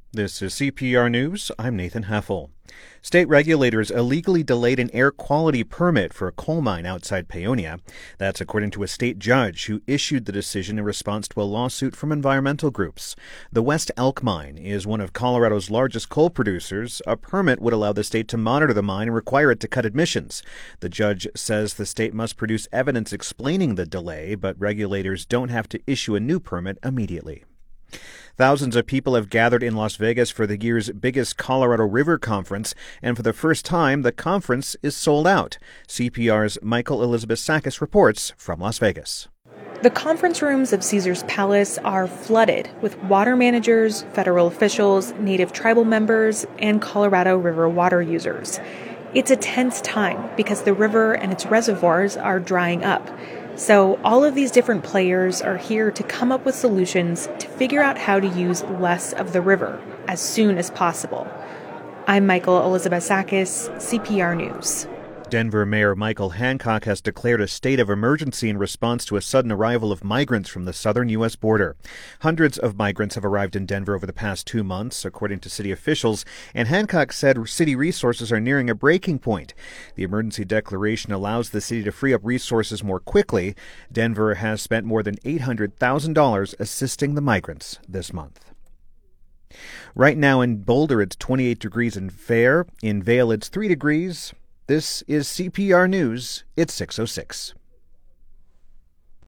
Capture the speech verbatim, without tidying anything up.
This is C P R News. I'm Nathan Heffel. State regulators illegally delayed an air quality permit for a coal mine outside Paonia. That's according to a state judge who issued the decision in response to a lawsuit from environmental groups. The West Elk Mine is one of Colorado's largest coal producers. A permit would allow the state to monitor the mine and require it to cut emissions. The judge says the state must produce evidence explaining the delay, but regulators don't have to issue a new permit immediately. Thousands of people have gathered in Las Vegas for the year's biggest Colorado River Conference, and for the first time, the conference is sold out. C P R's Michael Elizabeth-Sakis reports from Las Vegas. The conference rooms of Caesars Palace are flooded with water managers, federal officials, native tribal members, and Colorado River water users. It's a tense time because the river and its reservoirs are drying up. So all of these different players are here to come up with solutions to figure out how to use less of the river as soon as possible. I'm Michael Elizabeth-Sakis, C P R News. Denver Mayor Michael Hancock has declared a state of emergency in response to a sudden arrival of migrants from the southern U S border. Hundreds of migrants have arrived in Denver over the past two months, according to city officials, and Hancock said city resources are nearing a breaking point. The emergency declaration allows the city to free up resources more quickly. Denver has spent more than eight hundred thousand dollars assisting the migrants this month. Right now in Boulder, it's twenty-eight degrees and fair. In Vail, it's three degrees. This is C P R News. It's six oh six.